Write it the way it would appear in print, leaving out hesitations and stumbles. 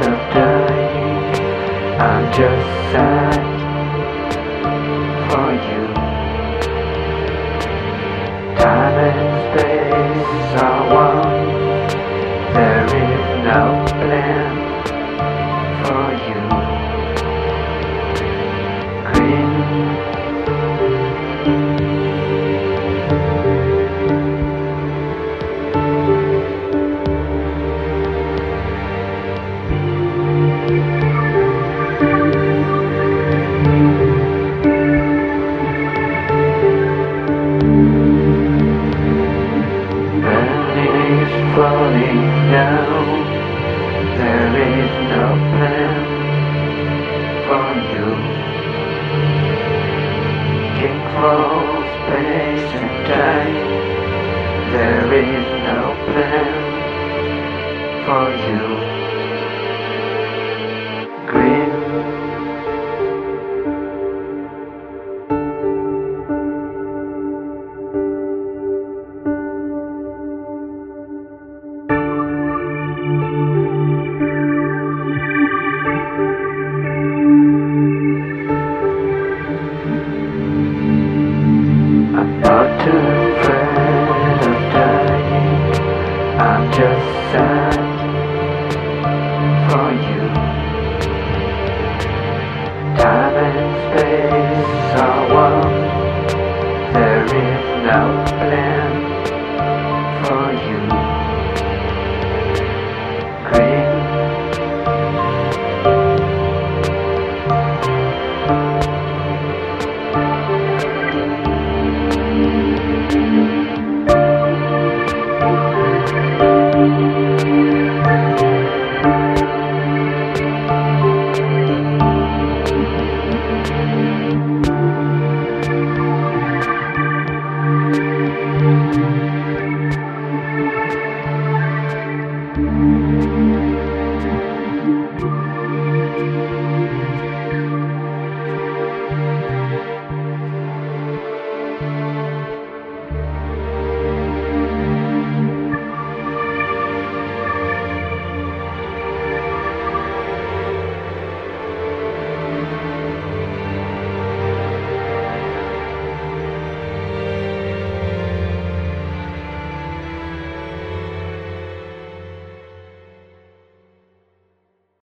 of dying. I'm just sad for you. Time and space are one. There is no plan for you. Grin. Falling down, there is no plan for you. Kick for space and time, there is no plan for you. Grin. Not too afraid of dying. I'm just sad for you.